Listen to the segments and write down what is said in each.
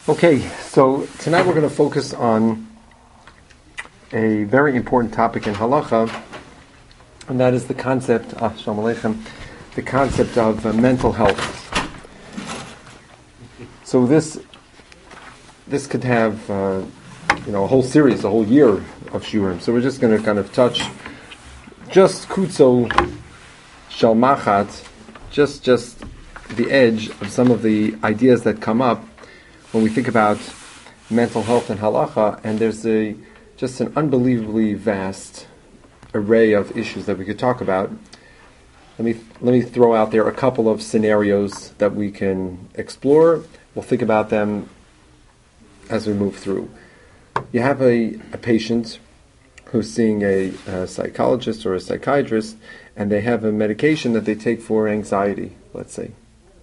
Okay, so tonight we're going to focus on a very important topic in halacha, and that is the concept, Shalom Aleichem, the concept of mental health. So this could have a whole series, a whole year of shiurim. So we're just going to kind of touch just kutzo shalmachat, just the edge of some of the ideas that come up when we think about mental health and halacha, and there's just an unbelievably vast array of issues that we could talk about. Let me throw out there a couple of scenarios that we can explore. We'll think about them as we move through. You have a patient who's seeing a psychologist or a psychiatrist, and they have a medication that they take for anxiety, let's say.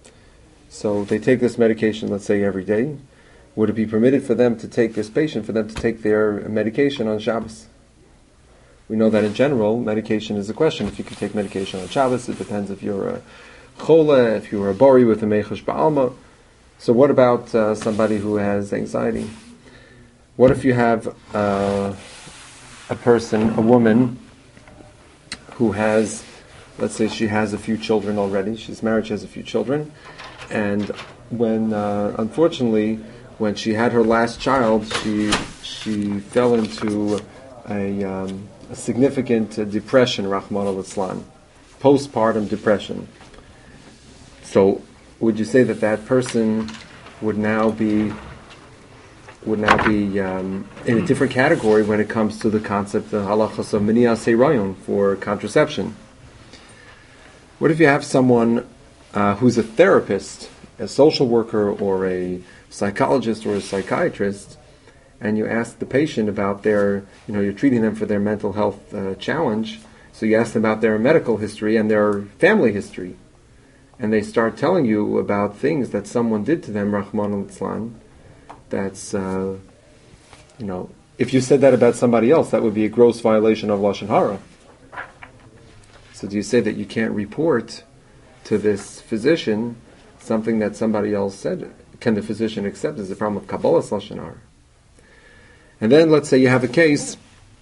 So they take this medication, let's say, every day. Would it be permitted for them to take their medication on Shabbos? We know that in general, medication is a question. If you can take medication on Shabbos, it depends if you're a chola, if you're a bori with a mechush ba'alma. So what about somebody who has anxiety? What if you have a woman who has, let's say she has a few children already, she's married, she has a few children, and when, unfortunately, when she had her last child, she fell into a significant depression, Rahman al-Islam, postpartum depression. So, would you say that person would now be in a different category when it comes to the concept of halachas of minias hirayon for contraception? What if you have someone who's a therapist, a social worker, or a psychologist or a psychiatrist, and you ask the patient about you're treating them for their mental health challenge, so you ask them about their medical history and their family history, and they start telling you about things that someone did to them, Rahman al-Islam, that's, if you said that about somebody else, that would be a gross violation of Lashon Hara. So do you say that you can't report to this physician something that somebody else said? Can the physician accept as a problem of Kabbalah's Lashon Hara? And then let's say you have a case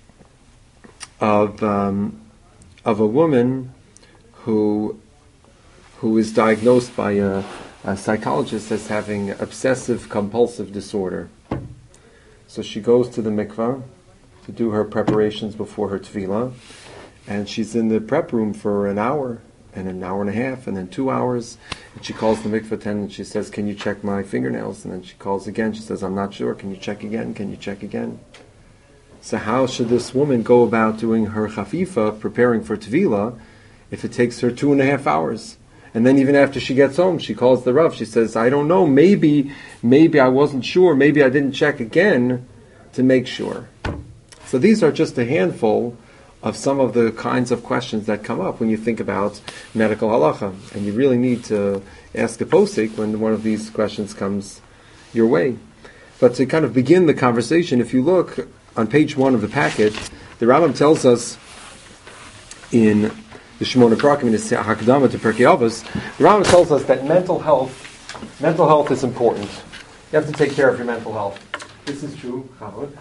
of a woman who is diagnosed by a psychologist as having obsessive compulsive disorder. So she goes to the mikvah to do her preparations before her tefillah, and she's in the prep room for an hour, and an hour and a half, and then 2 hours, and she calls the mikvah attendant, she says, "Can you check my fingernails?" And then she calls again, she says, "I'm not sure, can you check again, can you check again?" So how should this woman go about doing her chafifa, preparing for tefillah, if it takes her 2.5 hours? And then even after she gets home, she calls the Rav, she says, "I don't know, maybe I wasn't sure, maybe I didn't check again to make sure." So these are just a handful of some of the kinds of questions that come up when you think about medical halacha. And you really need to ask a posik when one of these questions comes your way. But to kind of begin the conversation, if you look on page 1 of the packet, the Rambam tells us in the Shemona Prakim, in his Hakdama to Pirkei Avos, the Rambam tells us that mental health is important. You have to take care of your mental health. This is true.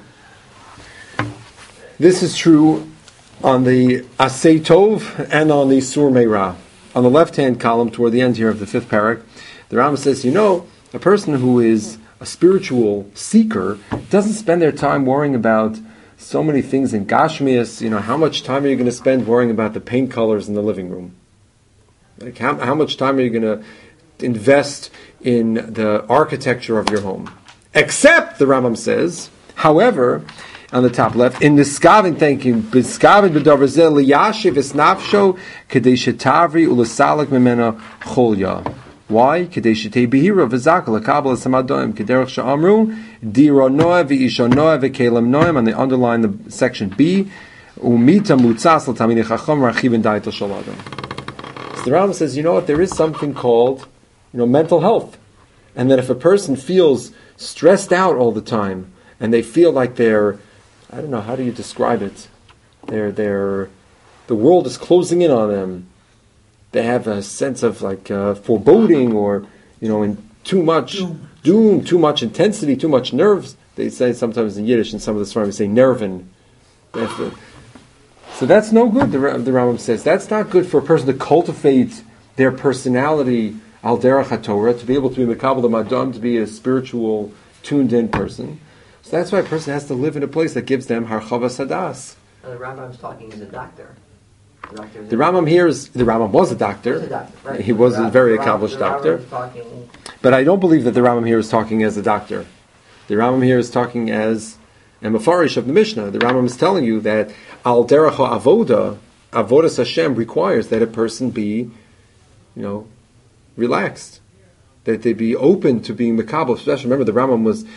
This is true on the Asay Tov and on the Sur Meirah. On the left-hand column, toward the end here of the 5th parak, the Rambam says, a person who is a spiritual seeker doesn't spend their time worrying about so many things in Gashmias. How much time are you going to spend worrying about the paint colors in the living room? Like how much time are you going to invest in the architecture of your home? Except, the Rambam says, however, on the top left, in Niskavin, thank you, Niskavin b'davar zeh liyashiv es nafsho kedei shetavri u'lesalik memena cholya. Why? Kedei shetei behira v'zaka l'kabel esamadoim kederach she'amru diro noah v'isha noah v'kelem noah, and they underline the section B, u'mita mutzas l'tamini chacham rachivin daitel shaladam. So the Rambam says, there is something called, mental health. And that if a person feels stressed out all the time, and they feel like they're, I don't know, how do you describe it? The world is closing in on them. They have a sense of foreboding, or too much doom, too much intensity, too much nerves. They say sometimes in Yiddish, and some of the Sfarim say nerven. So that's no good, the Rambam says. That's not good for a person to cultivate their personality, al derech haTorah, to be able to be mekabel the madam, to be a spiritual, tuned-in person. So that's why a person has to live in a place that gives them harchavas hadas. The Rambam's talking as a doctor. The Rambam was a doctor. Right. He was a very accomplished doctor. But I don't believe that the Rambam here is talking as a doctor. The Rambam here is talking as a mafarish of the Mishnah. The Rambam is telling you that al derech avodas Hashem requires that a person be, relaxed, that they be open to being mekabel. Especially, remember, the Rambam was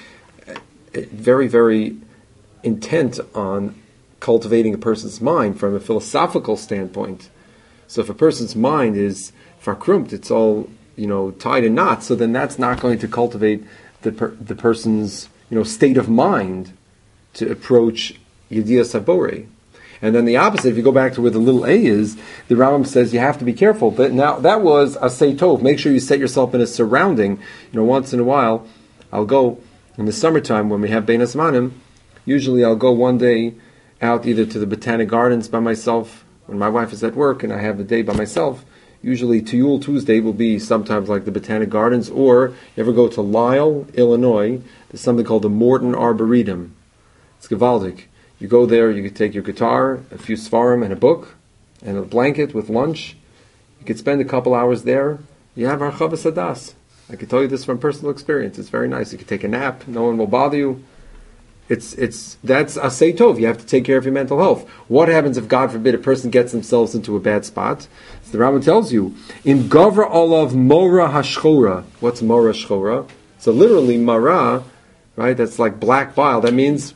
very, very intent on cultivating a person's mind from a philosophical standpoint. So if a person's mind is verkrumt, it's all tied in knots, so then that's not going to cultivate the person's state of mind to approach Yediyas HaBorei. And then the opposite, if you go back to where the little a is, the Rambam says you have to be careful. But now that was Asay Tov. Make sure you set yourself in a surrounding. Once in a while, I'll go in the summertime when we have Bein Hazmanim. Usually I'll go one day out either to the Botanic Gardens by myself when my wife is at work and I have the day by myself. Usually Tiyul Tuesday will be sometimes like the Botanic Gardens, or you ever go to Lisle, Illinois, there's something called the Morton Arboretum. It's gewaldig. You go there, you could take your guitar, a few svarim and a book, and a blanket with lunch. You could spend a couple hours there. You have harchavas hadas. I can tell you this from personal experience. It's very nice. You could take a nap. No one will bother you. That's asay tov. You have to take care of your mental health. What happens if, God forbid, a person gets themselves into a bad spot? So the Rambam tells you, in gavra olav mora hashchora. What's mora shchora? So literally mara, right? That's like black bile. It means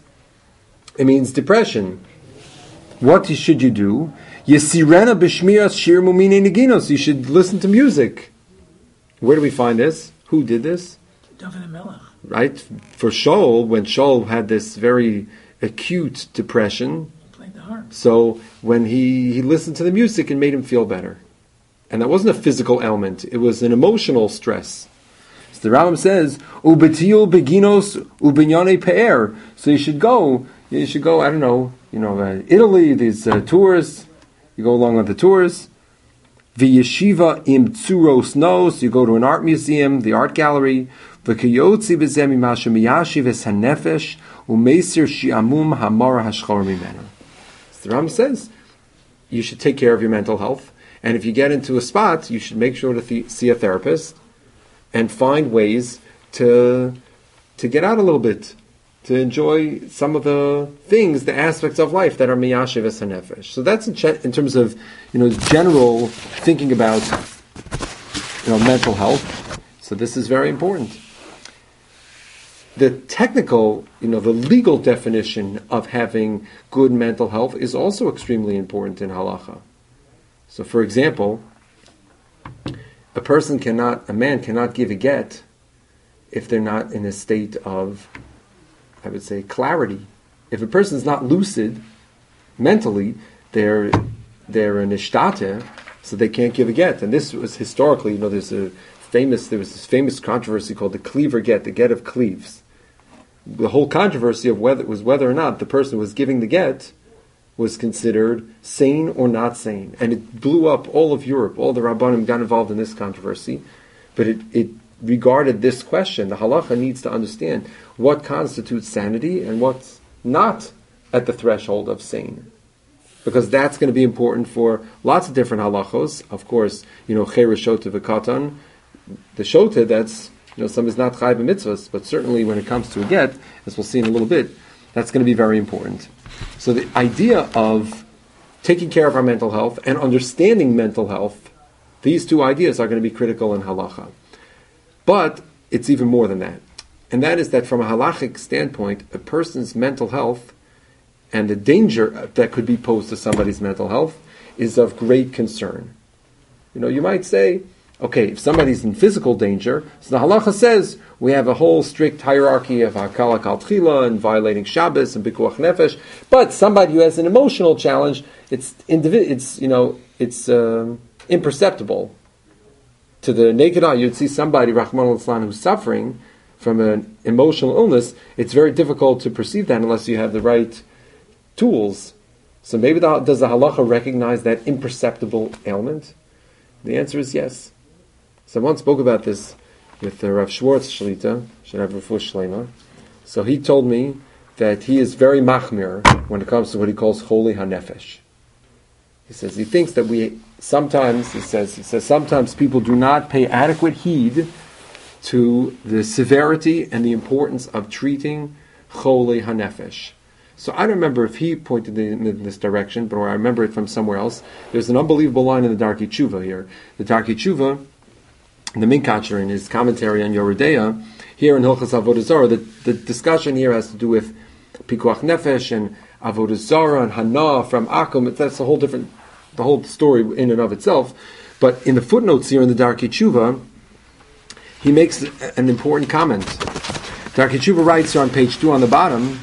depression. What should you do? Yesirena b'shmiras shir mumine neginos. You should listen to music. Where do we find this? Who did this? David Melech. Right? For Shaul, when Shaul had this very acute depression, He played the harp. So when he listened to the music, it made him feel better. And that wasn't a physical ailment, it was an emotional stress. So the Rambam says, Ubetiul beginos ubinyane pe'er. So you should go, I don't know, Italy, these tours, you go along on the tours. V'yeshiva im tzuros nos, you go to an art museum, the art gallery. V'kiyotzi b'zeh mimasha miyashiv es hanefesh u'meisir shi'amum hamara hashchor mimenu. So the Rambam says, you should take care of your mental health, and if you get into a spot, you should make sure to see a therapist and find ways to get out a little bit, to enjoy some of the things, the aspects of life that are miyashiv es hanefesh. So that's in terms of general thinking about mental health. So this is very important. The technical, the legal definition of having good mental health is also extremely important in halacha. So, for example, a man cannot give a get if they're not in a state of, I would say, clarity. If a person is not lucid mentally, they're an ishtate, so they can't give a get. And this was historically, there was this famous controversy called the cleaver get, the get of cleaves. The whole controversy of whether or not the person who was giving the get was considered sane or not sane. And it blew up all of Europe. All the Rabbanim got involved in this controversy. But it regarded this question. The halacha needs to understand what constitutes sanity and what's not at the threshold of sane. Because that's going to be important for lots of different halachos. Of course, cheres shota v'katan. The shota, that's, some is not chai b'mitzvahs, but certainly when it comes to a get, as we'll see in a little bit, that's going to be very important. So the idea of taking care of our mental health and understanding mental health, these two ideas are going to be critical in halacha. But it's even more than that. And that is that from a halachic standpoint, a person's mental health and the danger that could be posed to somebody's mental health is of great concern. You might say, okay, if somebody's in physical danger, so the halacha says we have a whole strict hierarchy of hakala kal tchila and violating Shabbos and pikuach nefesh. But somebody who has an emotional challenge, it's imperceptible to the naked eye, you'd see somebody, Rahman al-Islam, who's suffering from an emotional illness. It's very difficult to perceive that unless you have the right tools. So maybe does the halacha recognize that imperceptible ailment? The answer is yes. So I once spoke about this with Rav Schwartz Shlita, should have Refuah Shlema. So he told me that he is very machmir when it comes to what he calls holy hanefesh. He says he thinks that sometimes people do not pay adequate heed to the severity and the importance of treating holy hanefesh. So I don't remember if he pointed in this direction, but I remember it from somewhere else. There's an unbelievable line in the Darkei Tshuva here. The Darkei Tshuva, the Minkatcher, in his commentary on Yoredeya, here in Hilchos Avodah Zarah, the discussion here has to do with Pikuach Nefesh and Avodah Zarah and Hana from Akum. That's the whole story in and of itself. But in the footnotes here in the Darkei Tshuva, he makes an important comment. Darkei Tshuva writes here on page 2 on the bottom,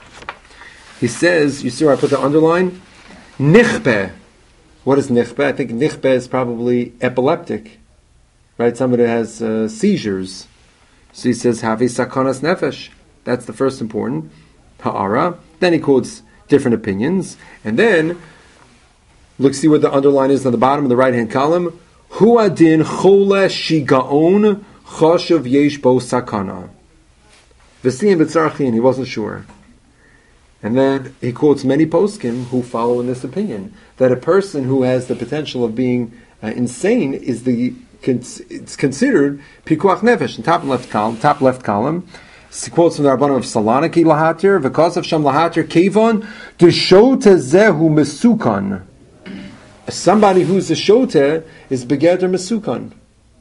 he says, you see where I put the underline? Nichbeh. What is nichbeh? I think nichbeh is probably epileptic. Right? Somebody has seizures. So he says, Havi sakanas nefesh. That's the first important. Ha'ara. Then he quotes different opinions. And then, look, see what the underline is on the bottom of the right-hand column. Huadin chole shigaon choshev yesh bo sakana. V'siyim b'tzarchin, he wasn't sure. And then he quotes many poskim who follow in this opinion, that a person who has the potential of being insane is it's considered pikuach nefesh. In top left column, he quotes from the Rabbanim of Saloniki lahatir, because of sham lahatir kevon deshota zehu mesukan. Somebody who's a shota is begeder mesukan.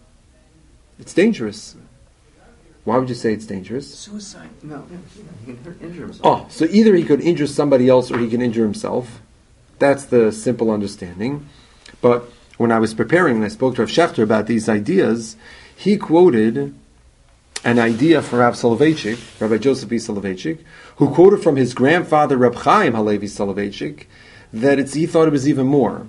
It's dangerous. Why would you say it's dangerous? Suicide. No, he can injure himself. Oh, so either he could injure somebody else or he can injure himself. That's the simple understanding. But when I was preparing and I spoke to Rav Shechter about these ideas, he quoted an idea from Rav Soloveitchik, Rabbi Joseph B. Soloveitchik, who quoted from his grandfather, Reb Chaim Halevi Soloveitchik, that he thought it was even more.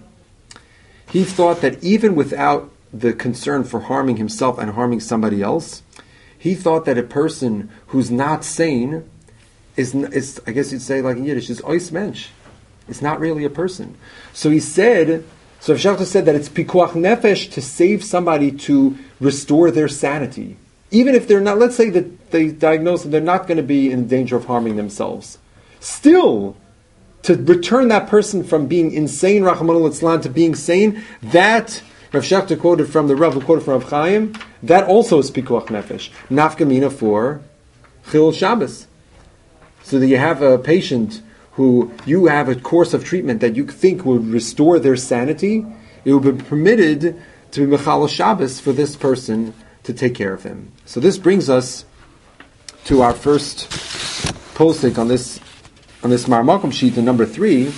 He thought that even without the concern for harming himself and harming somebody else, he thought that a person who's not sane is I guess you'd say like in Yiddish, is ois mensch. It's not really a person. So he said, so Rav Shechter said that it's pikuach nefesh to save somebody, to restore their sanity. Even if they're not, let's say that they diagnose them, they're not going to be in danger of harming themselves. Still, to return that person from being insane, Rachmana litzlan, to being sane, that Rav Shechter quoted from the Rav, who quoted from Rav Chaim, that also is pikuach nefesh. Nafkamina for Chil Shabbos. So that you have a patient who you have a course of treatment that you think would restore their sanity, it would be permitted to be Mechal Shabbos for this person to take care of him. So this brings us to our first posting on this Marmakom sheet, in number 3.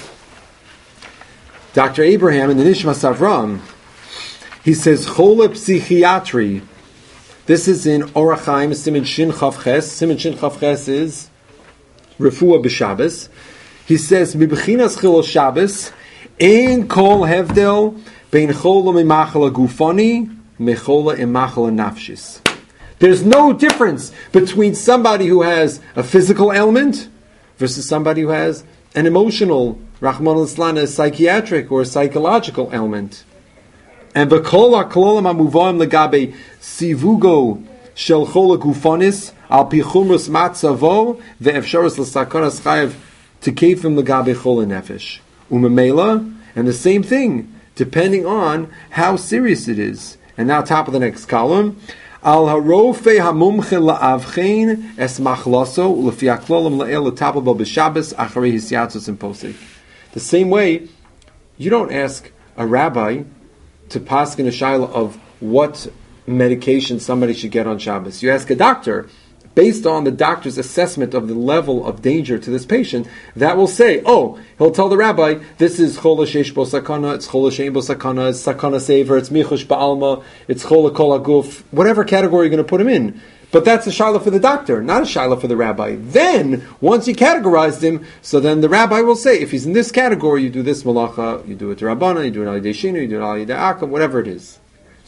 Dr. Abraham in the Nishmas Avram, he says, Chole psychiatry. This is in Orach Chaim, Siman Shin Chav Ches. Siman Shin Chav Ches is Refuah b'Shabbos. He says, Mibchinas Chil Shabbos, Ein Kol Hevdel, Bein Chola Mimachala Gufani, Mechola Imachala Nafshis. There's no difference between somebody who has a physical ailment versus somebody who has an emotional, Rahman al-Islam, a psychiatric or psychological ailment. And v'kol ha'kololim ha'muvaim legabe sivugo shel chol ha'gufanis al pi chumrus matzavo ve'efsharos l'sakonas chayev tekefim legabe chol ha'nefesh. Umemela, and the same thing, depending on how serious it is. And now top of the next column, al harofe hamumche la'avchein es machlaso u'lefi ha'klolim la'el l'tapel b'shabbos acharei hisyatzos and posik. The same way, you don't ask a rabbi to paskin a shaila of what medication somebody should get on Shabbos. You ask a doctor, based on the doctor's assessment of the level of danger to this patient, that will say, he'll tell the rabbi, this is chola sheish bo sakana, it's chola shein bo sakana, it's sakana sever, it's michush ba'alma, it's chola kol aguf, whatever category you're going to put him in. But that's a shaila for the doctor, not a shaila for the rabbi. Then, once you categorized him, so then the rabbi will say, if he's in this category, you do this malacha, you do it to Rabbana, you do it al yidei shinu, you do it al yidei akam, whatever it is.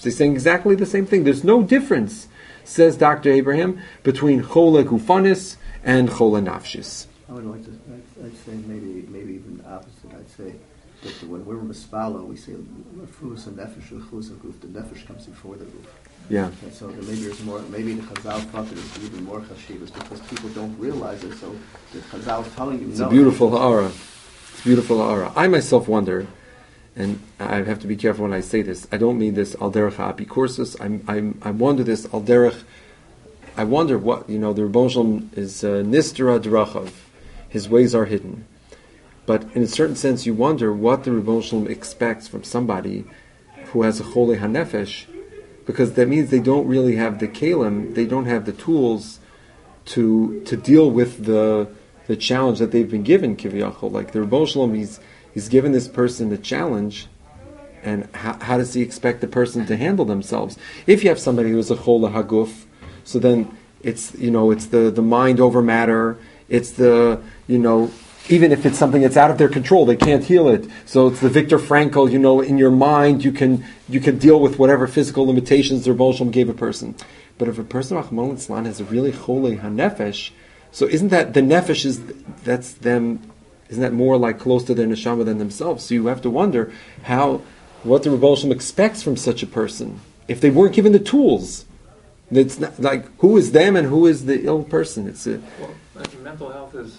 So he's saying exactly the same thing. There's no difference, says Dr. Abraham, between chole gufanis and chole nafshis. I would like to. I'd say maybe even the opposite. I'd say that when we're mispala, we say rufus and nefesh, rufus and guf. The nefesh comes before the roof. Yeah. And so maybe there's more. Maybe the Chazal thought that there's even more chashivas because people don't realize it. So the Chazal is telling you. It's a beautiful ha'ara. It's a beautiful ha'ara. I myself wonder, and I have to be careful when I say this. I don't mean this al derech ha'apikursus. I wonder this al derech. I wonder what the Rebbeinu Shalom is nistera d'rachav. His ways are hidden. But in a certain sense, you wonder what the Rebbeinu Shalom expects from somebody who has a chole hanefesh, because that means they don't really have the kalim, they don't have the tools to deal with the challenge that they've been given, kiviyachol. Like the Rebbeinu Shalom, he's given this person a challenge, and how does he expect the person to handle themselves? If you have somebody who is a chole haguf, so then it's the mind over matter. It's even if it's something that's out of their control, they can't heal it. So it's the Viktor Frankl. In your mind, you can deal with whatever physical limitations the Rebbeinu Shalom gave a person. But if a person Rachmana litzlan has a really chole hanefesh, so isn't that the nefesh that's them? Isn't that more like close to their neshama than themselves? So you have to wonder what the Rebbeinu Shalom expects from such a person if they weren't given the tools. It's not like who is them and who is the ill person. Mental health is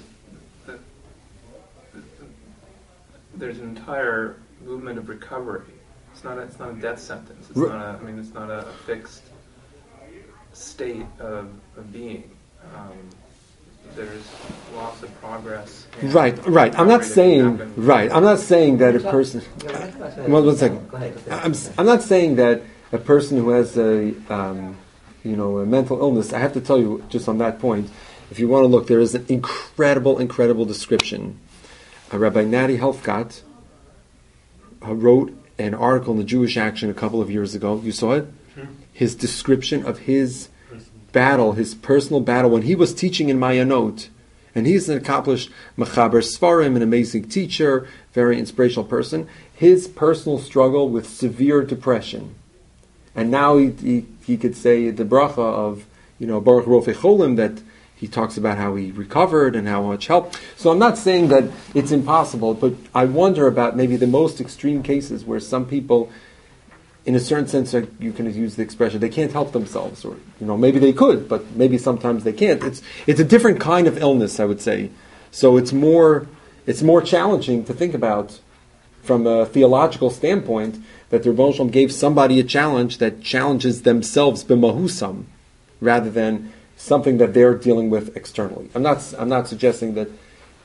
there's an entire movement of recovery. It's not a death sentence. It's not a fixed state of being. There's lots of progress. Right. I'm not saying that a person. One second. Go ahead. I'm not saying that a person who has a mental illness. I have to tell you just on that point. If you want to look, there is an incredible description. Rabbi Nati Helfgott wrote an article in the Jewish Action a couple of years ago. You saw it? Sure. His description of his battle, his personal battle, when he was teaching in Mayanot. And he's an accomplished Mechaber Sfarim, an amazing teacher, very inspirational person. His personal struggle with severe depression. And now he could say the bracha of, Baruch Rofei Cholim, that he talks about how he recovered and how much help. So I'm not saying that it's impossible, but I wonder about maybe the most extreme cases where some people, in a certain sense, you can use the expression, they can't help themselves, or maybe they could, but maybe sometimes they can't. It's a different kind of illness, I would say. So it's more challenging to think about from a theological standpoint that the Rebbeinu Shalom gave somebody a challenge that challenges themselves b'mahusam, rather than something that they're dealing with externally. I'm not suggesting that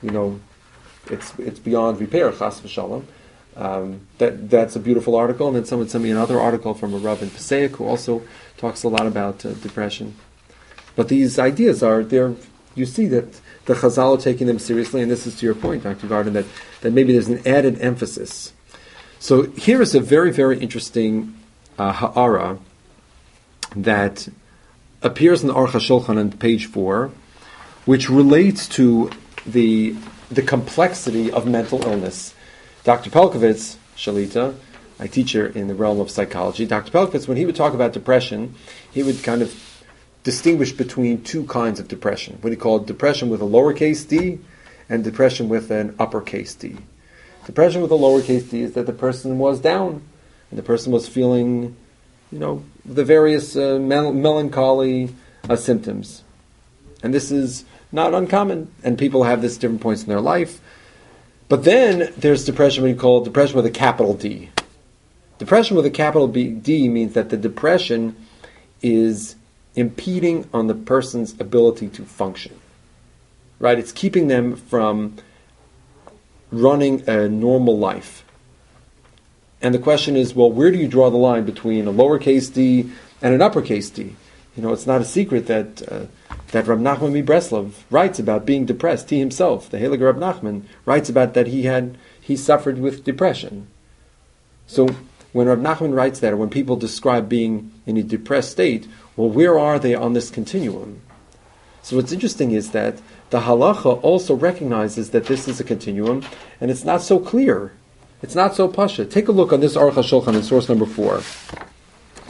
it's beyond repair, chas v'shalom. That's a beautiful article, and then someone sent me another article from a Rav in Passaic who also talks a lot about depression. But these ideas are there. You see that the Chazal are taking them seriously, and this is to your point, Dr. Garden, that maybe there's an added emphasis. So here is a very, very interesting ha'ara that appears in the Aruch HaShulchan on page 4, which relates to the complexity of mental illness. Dr. Pelkovitz, Shalita, I teach her in the realm of psychology. Dr. Pelkovitz, when he would talk about depression, he would kind of distinguish between two kinds of depression. What he called depression with a lowercase d and depression with an uppercase d. Depression with a lowercase d is that the person was down and the person was feeling, the various melancholy symptoms. And this is not uncommon, and people have this at different points in their life. But then there's depression we call depression with a capital D. Depression with a capital D means that the depression is impeding on the person's ability to function. Right? It's keeping them from running a normal life. And the question is, well, where do you draw the line between a lowercase d and an uppercase d? It's not a secret that Rab Nachman Mibreslov writes about being depressed. He himself, the Heilige Rab Nachman, writes about that he suffered with depression. So when Rab Nachman writes that, or when people describe being in a depressed state, well, where are they on this continuum? So what's interesting is that the halacha also recognizes that this is a continuum, and it's not so clear. It's not so pasha. Take a look on this Aruch HaShulchan in source number 4.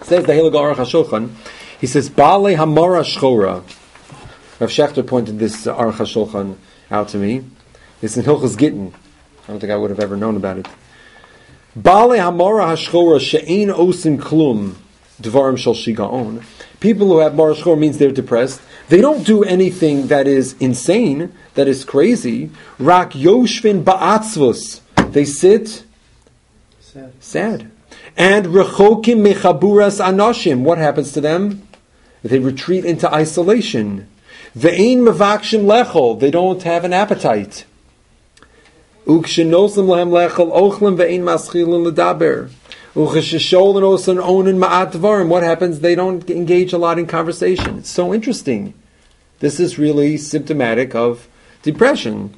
says the Heilige Aruch HaShulchan, he says, Baalei Hamora Shchora. Rav Shechter pointed this Aruch HaShulchan out to me. It's in Hilchos Gittin. I don't think I would have ever known about it. Baalei Hamora Hashchora she'ein osim klum dvarim shel shigaon. People who have Mora Shchora means they're depressed. They don't do anything that is insane, that is crazy. Rak yoshvin ba'atzvus. They sit sad. And rechokim mechaburas anoshim. What happens to them? They retreat into isolation. Ve'ein mevakshim lechol. They don't have an appetite. Ukshenosim lahem lechol ochlim ve'ein maschilin ledaber. Ucheshishol osan onin ma'at dvarim. What happens? They don't engage a lot in conversation. It's so interesting. This is really symptomatic of depression.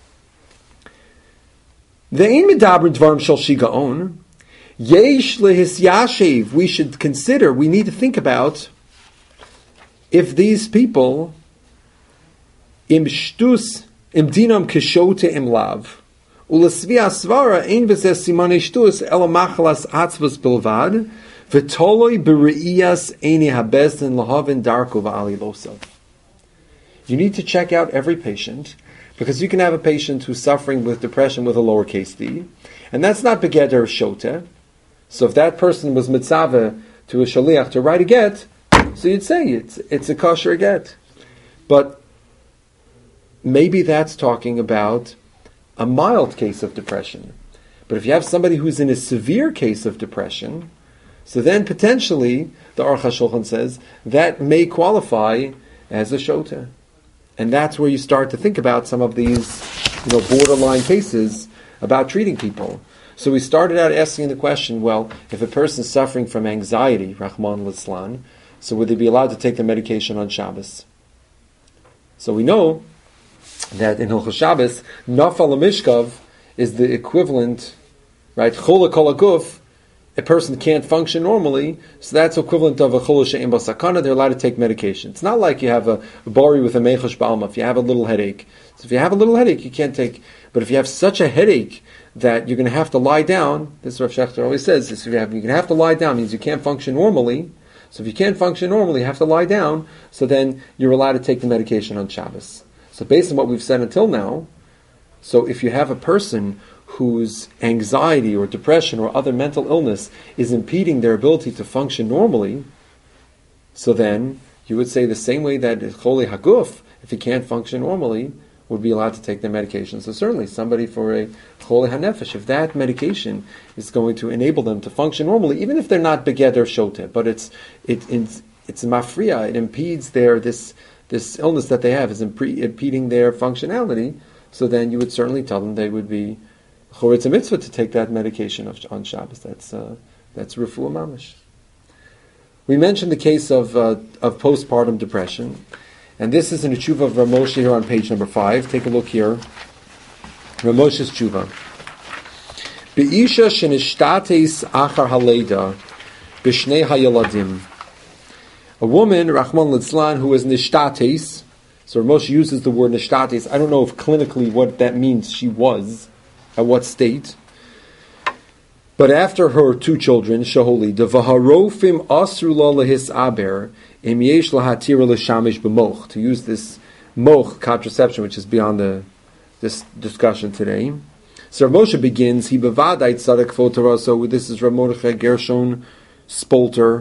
Ve'ein medaber dvarim shel shigaon. Yesh lehisyashiv. We should consider, we need to think about if these people im shtus im dinam kishote im lav ulasvi asvara ein bezes simane shtus ela machlas atzvus bilvad v'toloi bereiyas eini habesden lahavin darko va'alilosav. You need to check out every patient, because you can have a patient who's suffering with depression with a lowercase d, and that's not begeder shota. So if that person was mitzaveh to a shaliach to write a get, so you'd say it's a kosher get. But maybe that's talking about a mild case of depression. But if you have somebody who's in a severe case of depression, so then potentially, the Aruch HaShulchan says, that may qualify as a shota. And that's where you start to think about some of these borderline cases about treating people. So we started out asking the question, well, if a person is suffering from anxiety, Rahman Litzlan, so would they be allowed to take the medication on Shabbos? So we know that in Hilchos Shabbos, Nafal Mishkav is the equivalent, right? Chola Kol Aguf, a person can't function normally, so that's equivalent of a Chola She'em Basakana, they're allowed to take medication. It's not like you have a bari with a Mechosh Ba'alma, if you have a little headache. So if you have a little headache, you can't take, but if you have such a headache that you're going to have to lie down, this Rav Shechter always says, this, you're going to have to lie down, means you can't function normally. So if you can't function normally, you have to lie down, so then you're allowed to take the medication on Shabbos. So based on what we've said until now, so if you have a person whose anxiety or depression or other mental illness is impeding their ability to function normally, so then you would say the same way that Choli Haguf, if he can't function normally, would be allowed to take their medication. So certainly somebody for a Choli HaNefesh, if that medication is going to enable them to function normally, even if they're not begeder shoteh, but it's mafriya, it impedes this illness that they have is impeding their functionality, so then you would certainly tell them they would be choritz a mitzvah to take that medication on Shabbos. That's refuah mamish. We mentioned the case of postpartum depression, and this is in the tshuva of Rav Moshe here on page number 5. Take a look here. Rav Moshe's tshuva. Be'isha shenishtates achar haleda b'shnei hayeladim. A woman, Rahman Litzlan, who is nishtates. So Rav Moshe uses the word nishtates. I don't know if clinically what that means she was, at what state. But after her 2 children, Shaholi, the Vaharofim Asrula Lehis Aber, Im Yesh Lahatira Leshamish B'moch, to use this moch, contraception, which is beyond this discussion today. So Rav Moshe begins, He Bevadai Tzadek Fotara, so this is Rav Mordechai Gershon Spolter.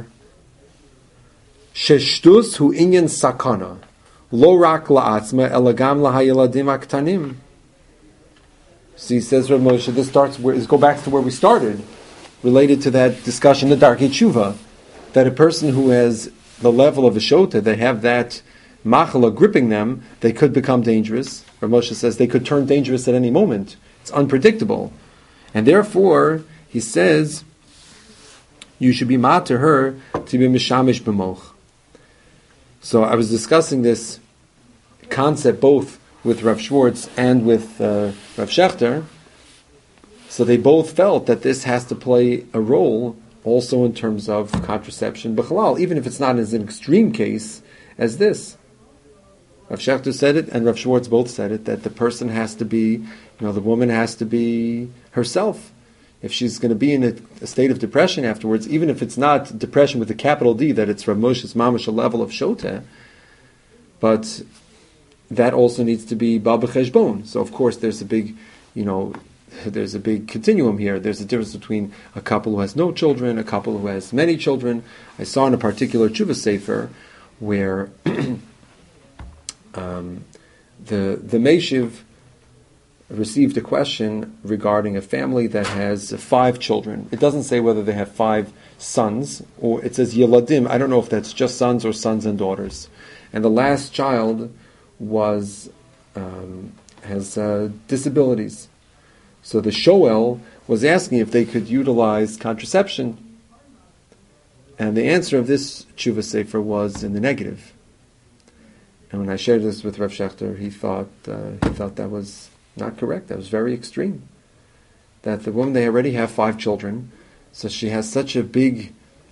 Sheshtus hu inyan sakana, lo rak la'atzma, elagam lahayeladim aktanim. So he says, Rav Moshe, let's go back to where we started, related to that discussion, the Darkei Tshuva, that a person who has the level of a shota, they have that machala gripping them, they could become dangerous. Rav Moshe says they could turn dangerous at any moment. It's unpredictable. And therefore, he says, you should be mad to her to be mishamish b'moch. So I was discussing this concept both with Rav Schwartz and with Rav Shechter. So they both felt that this has to play a role also in terms of contraception b'chalal, even if it's not as an extreme case as this. Rav Shechter said it and Rav Schwartz both said it, that the person has to be, the woman has to be herself. if she's going to be in a state of depression afterwards, even if it's not depression with a capital D, that it's Rav Moshe's mamash a level of shota, but that also needs to be ba b'cheshbon. So of course there's a big continuum here. There's a difference between a couple who has no children, a couple who has many children. I saw in a particular tshuva sefer where the Meishiv received a question regarding a family that has 5 children. It doesn't say whether they have 5 sons, or it says Yeladim. I don't know if that's just sons or sons and daughters. And the last child has disabilities. So the Shoel was asking if they could utilize contraception. And the answer of this tshuva sefer was in the negative. And when I shared this with Rav Shechter, he thought that was not correct. That was very extreme. That the woman, they already have 5 children, so she has such a big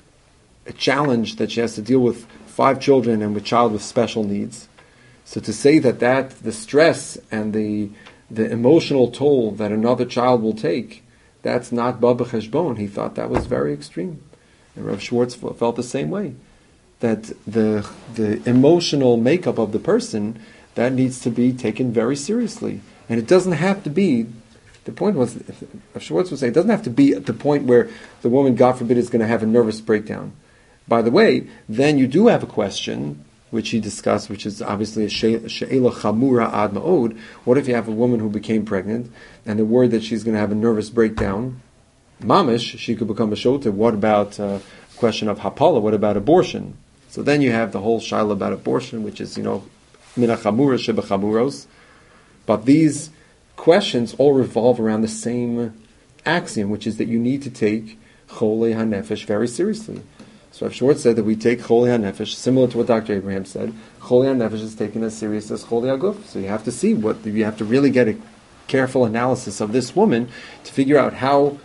challenge that she has to deal with 5 children and with a child with special needs. So to say that the stress and the emotional toll that another child will take, that's not ba b'cheshbon. He thought that was very extreme. And Rav Schwartz felt the same way. That the emotional makeup of the person, that needs to be taken very seriously. And it doesn't have to be, the point was, Rav Schwartz was saying, it doesn't have to be at the point where the woman, God forbid, is going to have a nervous breakdown. By the way, then you do have a question, which he discussed, which is obviously a she'ela chamura ad ma'od. What if you have a woman who became pregnant, and the word that she's going to have a nervous breakdown, mamish, she could become a shota. What about a question of hapala? What about abortion? So then you have the whole shaila about abortion, which is, mina chamura sheba chamuros. But these questions all revolve around the same axiom, which is that you need to take cholei hanefesh very seriously. So Rav Schwartz said that we take Choli HaNefesh, similar to what Dr. Abraham said. Choli HaNefesh is taken as serious as Choli HaGuf. So you have to see you have to really get a careful analysis of this woman to figure out how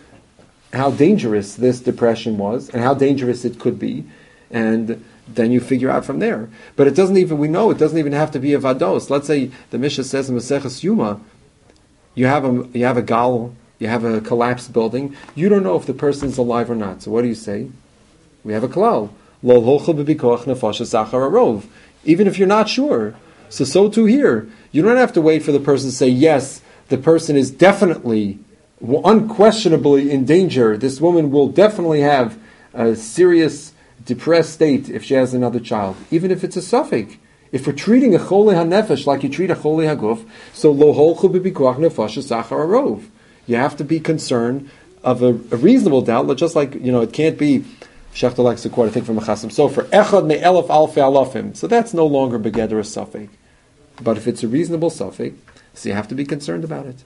dangerous this depression was and how dangerous it could be, and then you figure out from there. But it doesn't even have to be a vados. Let's say the Mishnah says in Maseches Yuma, you have a gal, you have a collapsed building, you don't know if the person's alive or not. So what do you say? We have a klal. Lo holcha b'bikoach nefashas achar arov. Even if you're not sure. So too here. You don't have to wait for the person to say, yes, the person is definitely, unquestionably in danger. This woman will definitely have a serious depressed state if she has another child. Even if it's a suffix. If we're treating a cholei hanefesh like you treat a cholei haguf, so lo holcha b'bikoach nefashas achar arov. You have to be concerned of a reasonable doubt, just like, it can't be. Shechter likes to quote, I think, from a Chasam Sofer, Echad me elef alfe alafim. So that's no longer begeder a suffix. But if it's a reasonable suffix, so you have to be concerned about it.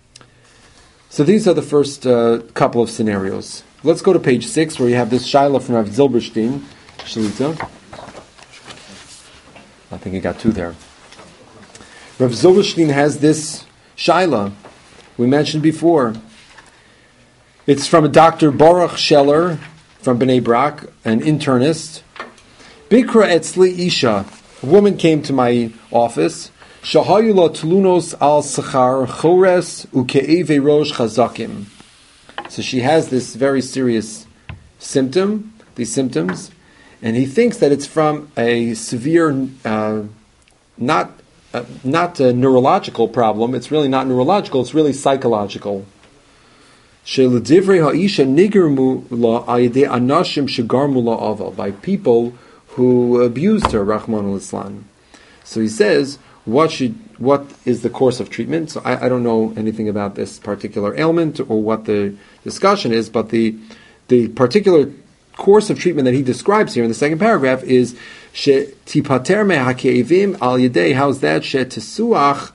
So these are the first couple of scenarios. Let's go to page 6, where you have this shaila from Rav Zilberstein, Shlita. I think you got 2 there. Rav Zilberstein has this shaila we mentioned before. It's from a Dr. Baruch Scheller, from Bnei Brak, an internist. Bikra etzli isha, a woman came to my office. Shahayu lo tlunos al sachar chores uke'eve rosh chazakim. So she has this very serious these symptoms, and he thinks that it's from a severe, not a neurological problem. It's really not neurological. It's really psychological. By people who abused her, Rahman al-Islam. So he says, what is the course of treatment? So I don't know anything about this particular ailment or what the discussion is, but the particular course of treatment that he describes here in the second paragraph is tipater mehakeivim al yedei. How's that? Shetisocheach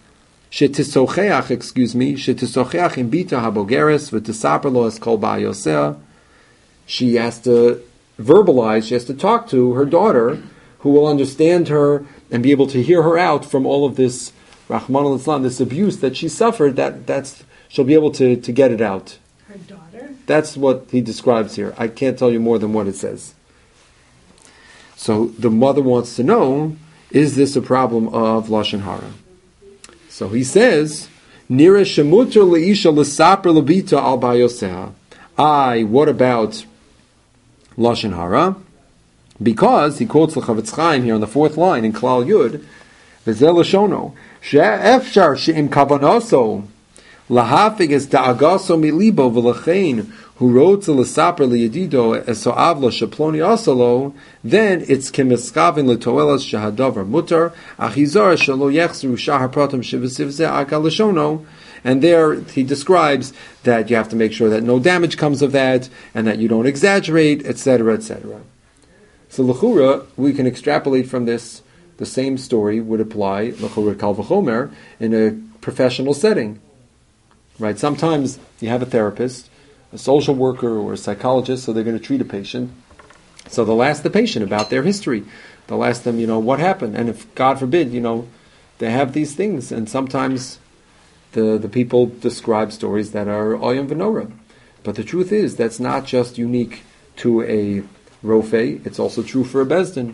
in bita habogeres v'tisaper lo es kol ba'yoseh. She has to verbalize, she has to talk to her daughter, who will understand her and be able to hear her out from all of this Rahman al-Islam, this abuse that she suffered. That's she'll be able to get it out. Her daughter? That's what he describes here. I can't tell you more than what it says. So the mother wants to know, is this a problem of Lashon Hara? So he says, Nira shemuter leisha lesaper lebita al bayoseha. What about Lashon Hara? Because he quotes the Chavetz Chaim here on the fourth line in Klal Yud, V'zeh Lashono, she'efshar she'im kavanoso, lahafig es da'agaso milibo v'lachein, who wrote to l'saper liyedido eso'av lo sheploni asalo, then it's kemiskavin l'toelas shehadavar mutar, achizar shelo yechzru shahar pratam shevesiv zeh akal lashono. And there he describes that you have to make sure that no damage comes of that, and that you don't exaggerate, etc., etc. So l'chura, we can extrapolate from this, the same story would apply, l'chura kal v'chomer, in a professional setting. Right? Sometimes you have a therapist, a social worker, or a psychologist, so they're going to treat a patient. So they'll ask the patient about their history. They'll ask them, what happened? And if, God forbid, they have these things, and sometimes the people describe stories that are oyam v'nora. But the truth is, that's not just unique to a rofei, it's also true for a bezdin.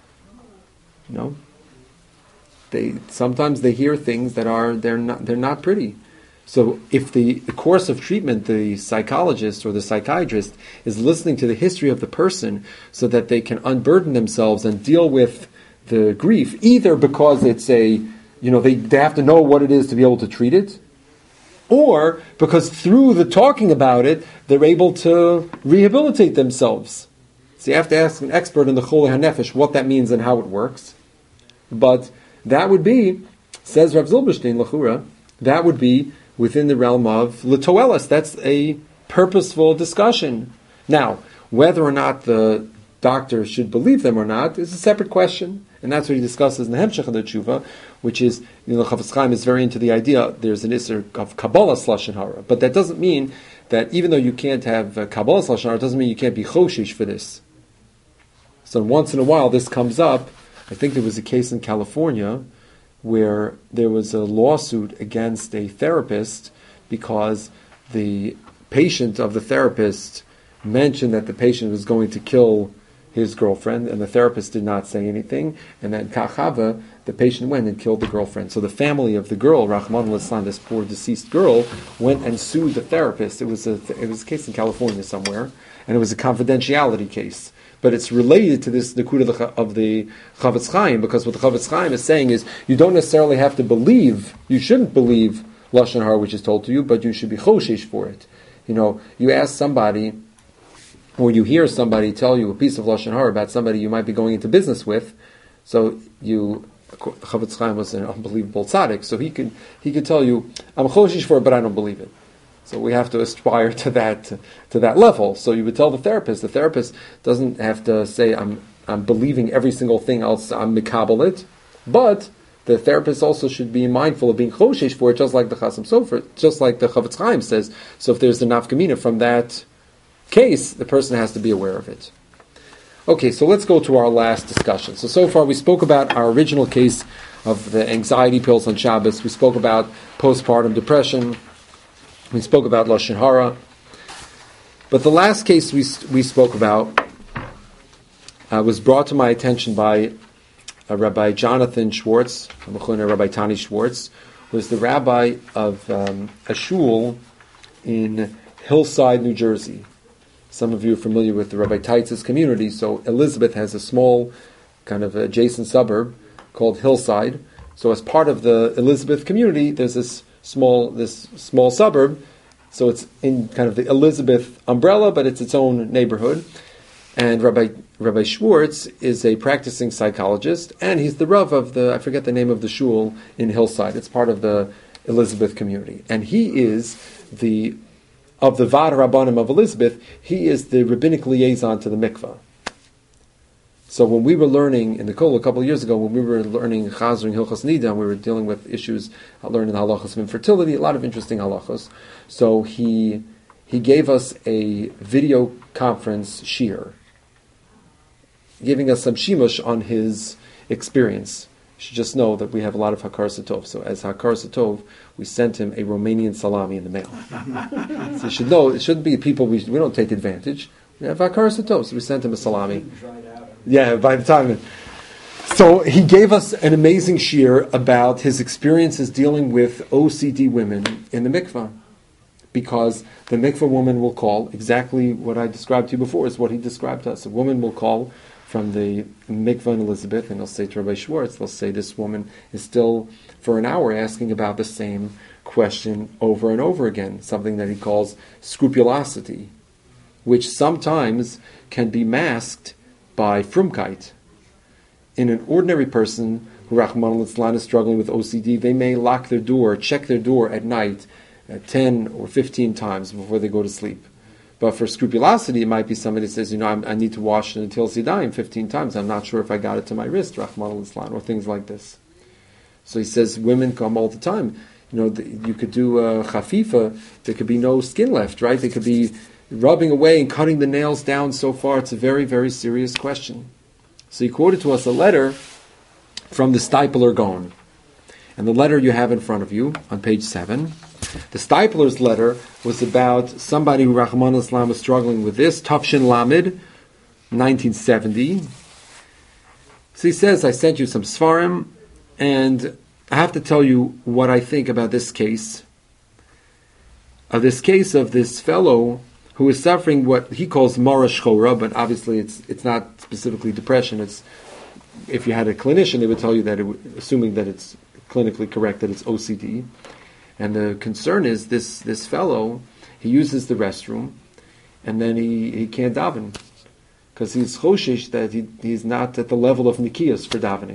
Sometimes they hear things that they're not pretty. So if the course of treatment, the psychologist or the psychiatrist is listening to the history of the person so that they can unburden themselves and deal with the grief, either because it's they have to know what it is to be able to treat it, or because through the talking about it, they're able to rehabilitate themselves. So you have to ask an expert in the Chol HaNefesh what that means and how it works. But that would be, says Rav Zilberstein, L'chura, that would be within the realm of L'toelas. That's a purposeful discussion. Now, whether or not the doctor should believe them or not is a separate question. And that's what he discusses in the Hemshech of the Tshuva, which is, Chavetz Chaim is very into the idea there's an Isser of Kabbalah Lashon Hara. But that doesn't mean that even though you can't have Kabbalah Lashon Hara, it doesn't mean you can't be Choshish for this. So once in a while this comes up. I think there was a case in California where there was a lawsuit against a therapist because the patient of the therapist mentioned that the patient was going to kill his girlfriend, and the therapist did not say anything, and then Kachava, the patient went and killed the girlfriend. So the family of the girl, Rahman al-Islam, this poor deceased girl, went and sued the therapist. It was a case in California somewhere, and it was a confidentiality case. But it's related to this Nakuda of the Chavetz Chaim, because what the Chavetz Chaim is saying is, you don't necessarily have to believe, you shouldn't believe Lashon Hara which is told to you, but you should be choshish for it. You ask somebody, or you hear somebody tell you a piece of Lashon Hara about somebody you might be going into business with, so Chavetz Chaim was an unbelievable tzaddik, so he could tell you, I'm choshish for it, but I don't believe it. So we have to aspire to that level. So you would tell the therapist doesn't have to say, I'm believing every single thing else, I'm mikabel it, but the therapist also should be mindful of being choshish for it, just like the Chasam Sofer, just like the Chavetz Chaim says. So if there's a nafkamina from that case, the person has to be aware of it. Okay, so let's go to our last discussion. So far we spoke about our original case of the anxiety pills on Shabbos. We spoke about postpartum depression. We spoke about Lashon Hara. But the last case we spoke about was brought to my attention by Rabbi Jonathan Schwartz, Rabbi Tani Schwartz, who was the rabbi of a shul in Hillside, New Jersey. Some of you are familiar with the Rabbi Taitz's community. So Elizabeth has a small kind of adjacent suburb called Hillside. So as part of the Elizabeth community, there's this small suburb. So it's in kind of the Elizabeth umbrella, but it's its own neighborhood. And Rabbi Schwartz is a practicing psychologist, and he's the Rav of I forget the name of the shul in Hillside. It's part of the Elizabeth community. And he is of the Vad Rabbanim of Elizabeth, he is the rabbinic liaison to the mikvah. So when we were learning in the Kol a couple of years ago, when we were learning Chazar and Hilchos Nida, we were dealing with issues, learning the halachos of infertility, a lot of interesting halachos. So he gave us a video conference shiur, giving us some shimush on his experience. You should just know that we have a lot of Hakar Satov. So as Hakar Satov, we sent him a Romanian salami in the mail. So you should know, it shouldn't be people, we don't take advantage. We have Hakar Satov, so we sent him a salami. Yeah, by the time. So he gave us an amazing shiur about his experiences dealing with OCD women in the mikvah. because the mikveh woman will call exactly what I described to you before, is what he described to us. A woman will call from the mikveh in Elizabeth, and they'll say to Rabbi Schwartz, they'll say this woman is still for an hour asking about the same question over and over again, something that he calls scrupulosity, which sometimes can be masked by frumkeit. In an ordinary person who, Rahman al-Islam, is struggling with OCD, they may lock their door, check their door at night 10 or 15 times before they go to sleep. But for scrupulosity, it might be somebody that says, I need to wash the Netilas Yadayim 15 times. I'm not sure if I got it to my wrist, Rahman al-Islam, or things like this. So he says women come all the time. You could do chafifa, there could be no skin left, right? They could be rubbing away and cutting the nails down so far. It's a very, very serious question. So he quoted to us a letter from the Steipler Gaon. And the letter you have in front of you on page 7. The Steipler's letter was about somebody who, Rahman al-Islam, was struggling with this, Tafshin Lamed, 1970. So he says, I sent you some Sfarim, and I have to tell you what I think about this case. Of this fellow who is suffering what he calls Mara Shchora, but obviously it's not specifically depression. It's, if you had a clinician, they would tell you that, assuming that it's clinically correct, that it's OCD. And the concern is this fellow, he uses the restroom, and then he can't daven, because he's choshish that he's not at the level of Nikias for davening.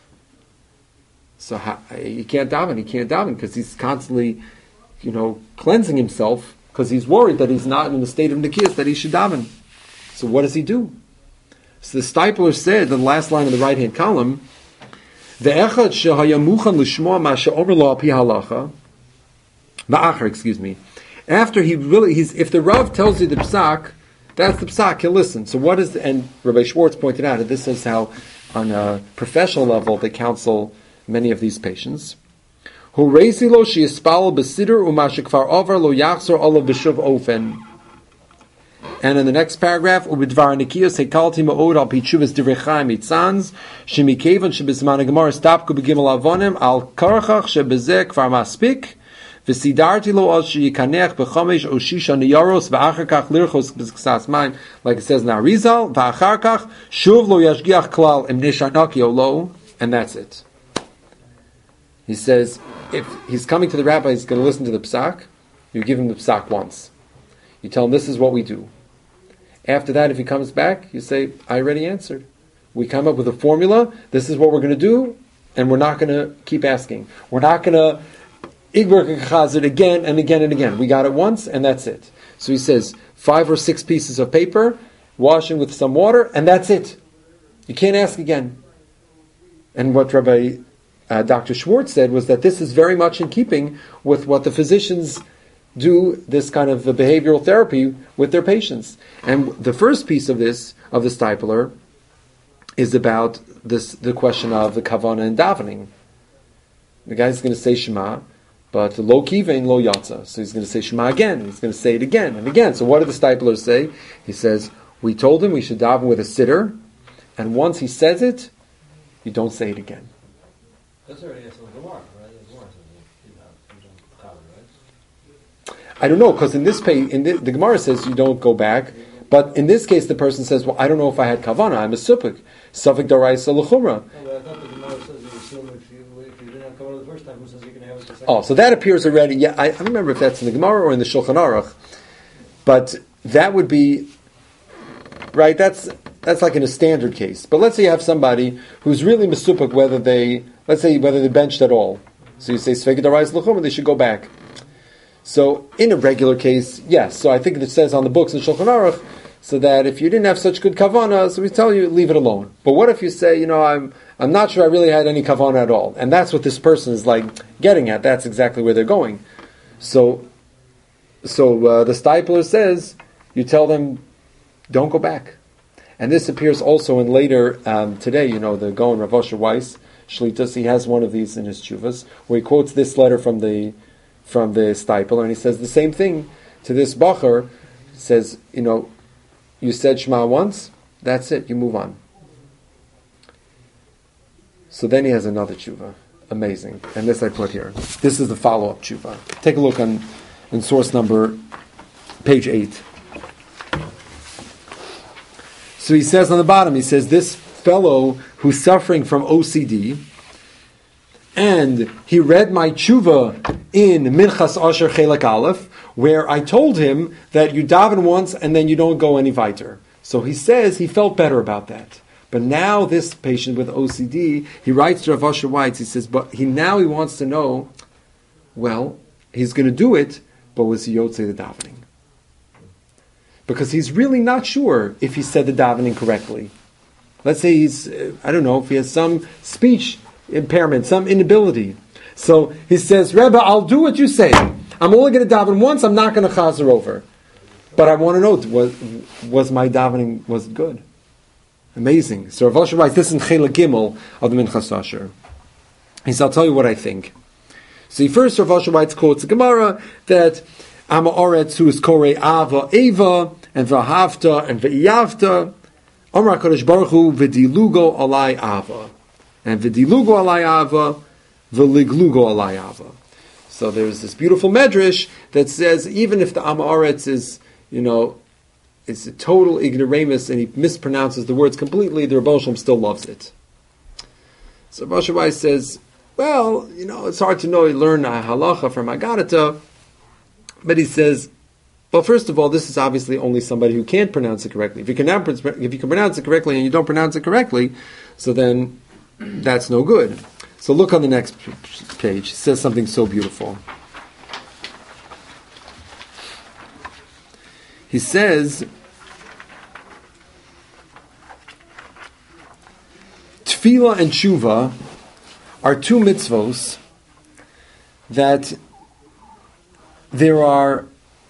So he can't daven because he's constantly, cleansing himself, because he's worried that he's not in a state of Nikias, that he should daven. So what does he do? So the Steipler said, in the last line of the right-hand column, Ve'echad shehaya muchan l'shmoa ma she'omer lo al pi halacha, after if the Rav tells you the psak, that's the psak, he'll listen. So what is, and Rabbi Schwartz pointed out that this is how, on a professional level, they counsel many of these patients. And in the next paragraph, ubidvar nikiyos hekalti ma'od al pichuvas divrei mitzans shemikevan shebizman gemara stapku begimel avonim al karachach shebezek kvar maspik. V'sidarti lo al sheyikanech b'chomesh o shisha niyaros v'achar kach lirchos b'ksas mayim, like it says in Arizal, v'achar kach shuv lo yashgiach klal im nishanaki lo, and that's it. He says, if he's coming to the rabbi, he's going to listen to the psak, you give him the psak once. You tell him this is what we do. After that, if he comes back, you say, I already answered. We come up with a formula, this is what we're going to do, and we're not going to keep asking. We're not going to Igber Chazit again and again and again. We got it once, and that's it. So he says, 5 or 6 pieces of paper, washing with some water, and that's it. You can't ask again. And what Rabbi Dr. Schwartz said was that this is very much in keeping with what the physicians do, this kind of behavioral therapy with their patients. And the first piece of this, of the Steipler, is about the question of the kavanah and davening. The guy's going to say Shema, but lo kivein lo yatza. So he's going to say Shema again. He's going to say it again and again. So what did the Steipler say? He says, we told him we should daven with a sitter, and once he says it, you don't say it again. That's already answered the Gemara, right? I don't know, because in this page, the Gemara says you don't go back, but in this case the person says, well, I don't know if I had kavana, I'm a supik. Safik daraisa l'chumra. But I thought the Gemara says you assume if you didn't have kavana the first time, who says you can have it the second time? Oh, so that appears already. Yeah, I don't remember if that's in the Gemara or in the Shulchan Aruch, but that would be right. That's like in a standard case. But let's say you have somebody who's really mesupik whether they benched at all. So you say Sfeged Arais L'chum, they should go back. So in a regular case, yes. So I think it says on the books in Shulchan Aruch, so that if you didn't have such good kavanah, so we tell you leave it alone. But what if you say, I'm not sure I really had any kavanah at all, and that's what this person is like getting at. That's exactly where they're going. So the Steipler says you tell them don't go back. And this appears also in later, today, the Gaon Rav Osher Weiss, Shlitas, he has one of these in his Chuvas, where he quotes this letter from the Steipler, and he says the same thing to this Bacher. Says, you said Shema once, that's it, you move on. So then he has another tshuva. Amazing. And this I put here. This is the follow-up tshuva. Take a look on in source number, page 8. So he says on the bottom, he says, this fellow who's suffering from OCD, and he read my tshuva in Minchas Asher Chelek Aleph, where I told him that you daven once and then you don't go any weiter. So he says he felt better about that. But now this patient with OCD, he writes to Rav Asher Weitz, he says, but he wants to know, well, he's going to do it, but was he Yotzei the davening? Because he's really not sure if he said the davening correctly. Let's say he's, I don't know, if he has some speech impairment, some inability. So he says, Rebbe, I'll do what you say. I'm only going to daven once, I'm not going to chazer over. But I want to know, was my davening, was it good? Amazing. So Rav Asher writes this in Chela Gimel of the Minchas Asher. He says, I'll tell you what I think. So first Rav Asher writes, quotes the Gemara, that Am Haaretz who is Korei Ava Eva, and Vahavta, and Ve'iyavta, Amar HaKadosh Baruch Hu, V'dilugo alai Ava. And V'dilugo alai Ava, V'liglugo alai Ava. So there's this beautiful medrash that says, even if the Am Haaretz is, it's a total ignoramus and he mispronounces the words completely, the Rebbe Shalom still loves it. So Rav Asher Weiss says, well, it's hard to know, you learn a halacha from Agadata, but he says, well, first of all, this is obviously only somebody who can't pronounce it correctly. If you can pronounce it correctly and you don't pronounce it correctly, so then that's no good. So look on the next page. It says something so beautiful. He says, Tefillah and Tshuva are two mitzvos that there are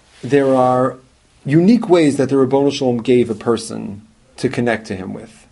unique ways that the Ribbono Shalom gave a person to connect to him with.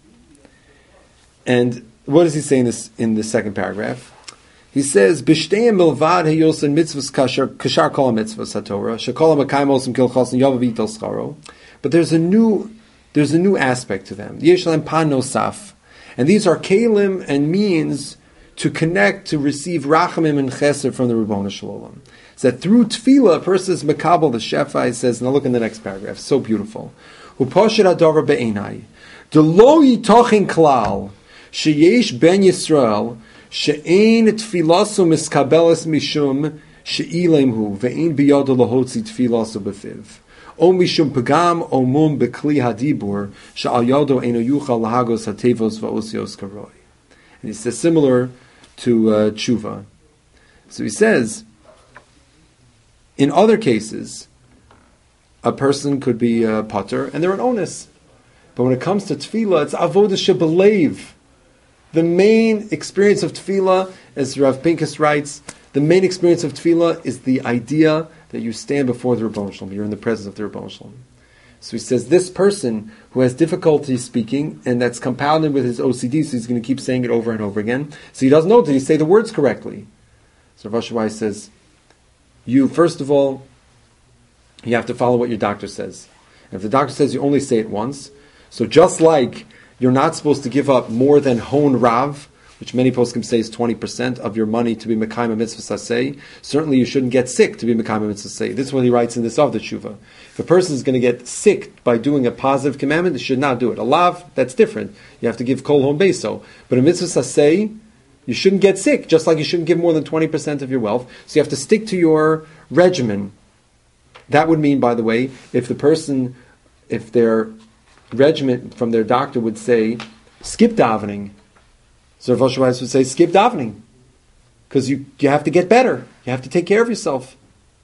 And what does he say in the second paragraph? He says, "B'shteim milvad heyosin mitzvahs kashar kol mitzvahs haTorah shekol hamakayim osim kilchos and yavav yitel scharo." But there's a new aspect to them. Yesh lahem pan nosaf, and these are kelim and means to connect, to receive rachamim and chesed from the Ribbono Shalom. It's that through tefillah, a person is makabel the shefa. He says, now look in the next paragraph, so beautiful. Hu poshet hadavar be'enai, delo yitochin klal sheyesh ben Yisrael she'ein tfilasu miskabeles mishum she'ilem hu ve'ein biyado lahotzi tfilasu befiv. O mishum pagam o mum bekli hadibur she'al yado eino yuchal lahagos hatevos va'osios karoi. And he says similar to tshuva. So he says, in other cases, a person could be a pater and they're an onus. But when it comes to tefillah, it's avodah shebelev. The main experience of tefillah, as Rav Pinkus writes, the main experience of tefillah is the idea that you stand before the Ribbono Shalom. You're in the presence of the Ribbono Shalom. So he says this person who has difficulty speaking, and that's compounded with his OCD, so he's going to keep saying it over and over again. So he doesn't know, did he say the words correctly? So Rav Asher Weiss says, you, first of all, you have to follow what your doctor says. And if the doctor says you only say it once, so just like you're not supposed to give up more than hon rav, which many poskim say is 20% of your money to be mekayim mitzvah saseh, certainly you shouldn't get sick to be mekayim mitzvah saseh. This is what he writes in this of the tshuva. If a person is going to get sick by doing a positive commandment, they should not do it. A lav, that's different. You have to give kol hon beso. But a mitzvah saseh, you shouldn't get sick, just like you shouldn't give more than 20% of your wealth. So you have to stick to your regimen. That would mean, by the way, if their regimen from their doctor would say, skip davening. So Rav Asher Weiss would say, skip davening. Because you have to get better. You have to take care of yourself.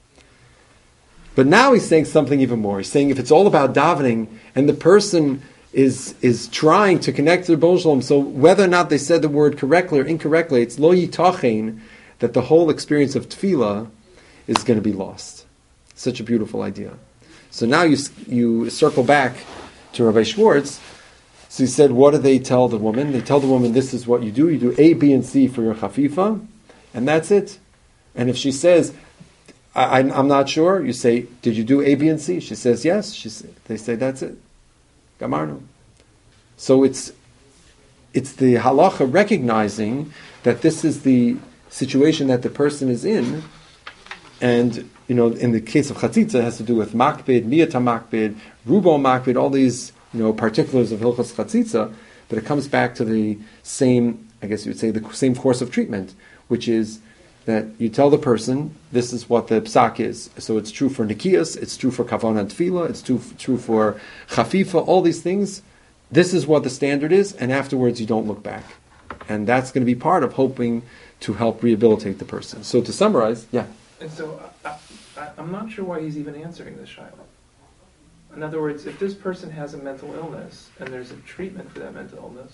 But now he's saying something even more. He's saying if it's all about davening, and the person is trying to connect to the Ribbono Shalom, so whether or not they said the word correctly or incorrectly, it's lo yitachein that the whole experience of tefillah is going to be lost. Such a beautiful idea. So now you circle back to Rabbi Schwartz. So he said, what do they tell the woman? They tell the woman, this is what you do. You do A, B, and C for your chafifa, and that's it. And if she says, I'm not sure, you say, did you do A, B, and C? She says, yes. They say, that's it. Gamarnu. So it's the halacha recognizing that this is the situation that the person is in, And in the case of chatzitza, it has to do with makbid, miyata makbid, rubo makbid, all these particulars of hilchos chatzitza. But it comes back to the same, I guess you would say, the same course of treatment, which is that you tell the person this is what the psak is. So it's true for nikiyas, it's true for kavanah and tefillah, it's true for chafifa, all these things. This is what the standard is, and afterwards you don't look back. And that's going to be part of hoping to help rehabilitate the person. So to summarize, yeah. And so I'm not sure why he's even answering this, Shiloh. In other words, if this person has a mental illness and there's a treatment for that mental illness,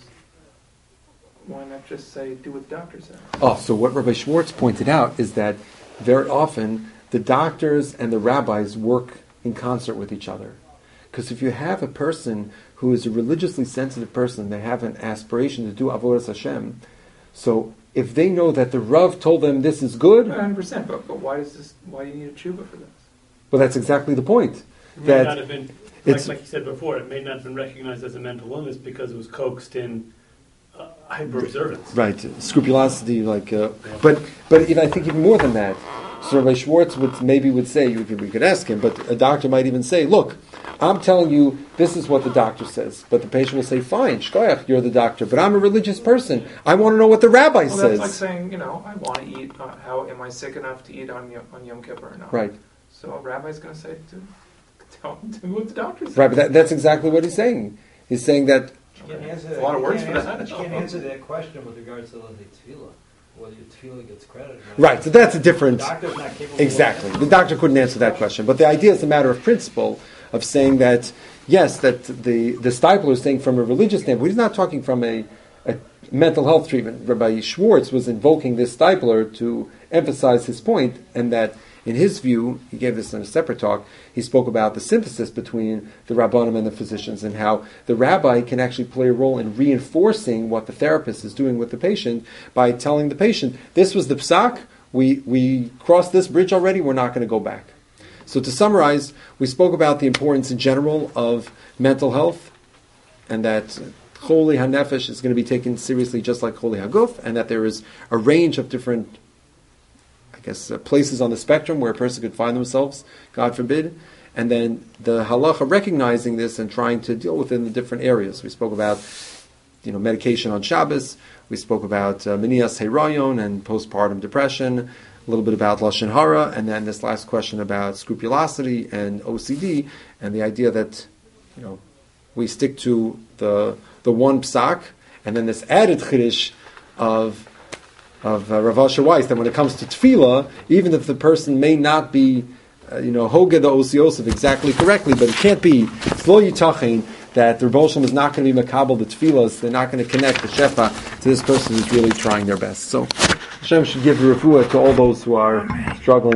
why not just say, do what the doctor says? Oh, so what Rabbi Schwartz pointed out is that very often the doctors and the rabbis work in concert with each other. Because if you have a person who is a religiously sensitive person, they have an aspiration to do avodas Hashem, so if they know that the Rav told them this is good... 100%, but why do you need a tshuva for this? Well, that's exactly the point. It may not have been, like you said before, it may not have been recognized as a mental illness because it was coaxed in hyper-observance. Right, scrupulosity, but I think even more than that. So Rabbi Schwartz would say, we could ask him, but a doctor might even say, look, I'm telling you, this is what the doctor says. But the patient will say, fine, shkoyach, you're the doctor, but I'm a religious person. I want to know what the rabbi says. That's like saying, I want to eat, how am I sick enough to eat on Yom Kippur or not? Right. So a rabbi's going to say, tell me what the doctor says. Right, but that's exactly what he's saying. He's saying that... It's a lot of words for that. You can't answer that question with regards to the tefillah. Whether your tefillah gets credit. Right, so that's a different... The doctor's not capable exactly. of The doctor couldn't answer that question. But the idea is a matter of principle, of saying that, yes, that the Steipler is saying from a religious standpoint, he's not talking from a mental health treatment. Rabbi Schwartz was invoking this Steipler to emphasize his point, and that in his view, he gave this in a separate talk, he spoke about the synthesis between the Rabbanim and the physicians and how the rabbi can actually play a role in reinforcing what the therapist is doing with the patient by telling the patient, this was the psak, we crossed this bridge already, we're not going to go back. So to summarize, we spoke about the importance in general of mental health and that Choli HaNefesh is going to be taken seriously just like Choli HaGuf, and that there is a range of different places on the spectrum where a person could find themselves, God forbid, and then the halacha recognizing this and trying to deal with it in the different areas. We spoke about, medication on Shabbos. We spoke about minias herayon and postpartum depression. A little bit about lashon hara, and then this last question about scrupulosity and OCD, and the idea that, we stick to the one psak, and then this added chiddush of Rav Asher Weiss, that when it comes to tefillah, even if the person may not be, hoga the osiosif exactly correctly, but it can't be lo yitachin that the Rebbe Shalom is not going to be makabel the tefillahs, they're not going to connect the shefa to this person who's really trying their best. So Hashem should give the refuah to all those who are struggling.